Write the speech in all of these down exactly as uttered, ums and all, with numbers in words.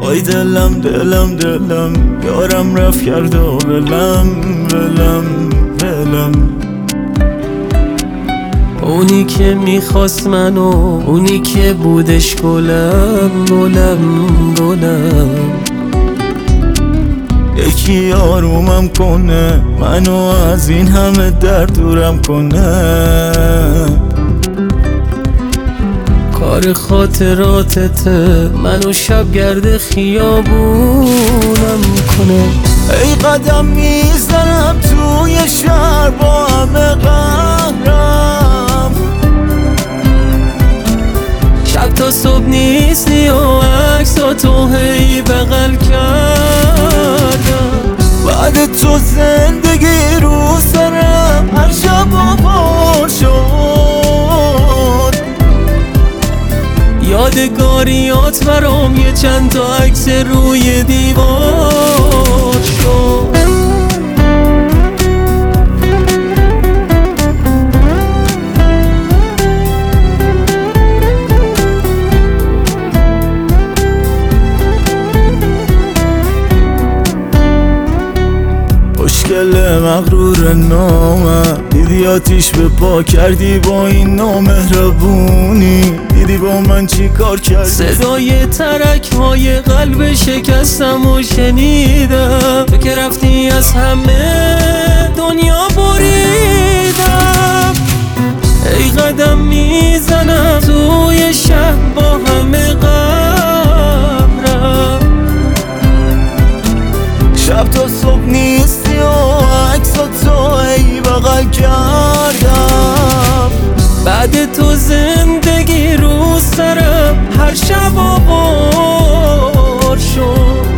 وای دلم دلم دلم یارم رفت کرد و ولم ولم ولم. اونی که میخواست منو، اونی که بودش گلم گلم گلم. یکی آرومم کنه، منو از این همه درد دورم کنه. کار خاطراتته، منو شبگرد خیابونم کنه. ای قدم میزنم توی شهر با همه قهرم، شب تا صبح نیستی و عکساتو هی بغل کردم. بعد تو زندگی رو سرم هر شب و بار شد. یادگاریات برام یه چند تا عکس روی دیوار شد. مشکل مغرور نامه، دیدی آتیش به پا کردی با این نامهربونی. دیدی با من چی کار کردی؟ صدای ترک های قلب شکستم و شنیدم. تو که رفتی از همه دنیا بریدم. ای قدم میزنم توی شهر با همه قهرم، شب تا صبح نیستی و عکساتو ای بغل کردم. بعد تو زندگی رو سرم هر شب آوار شد.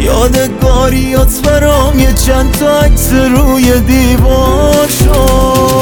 یادگاریات برام یه چند تا عکس روی دیوار شد.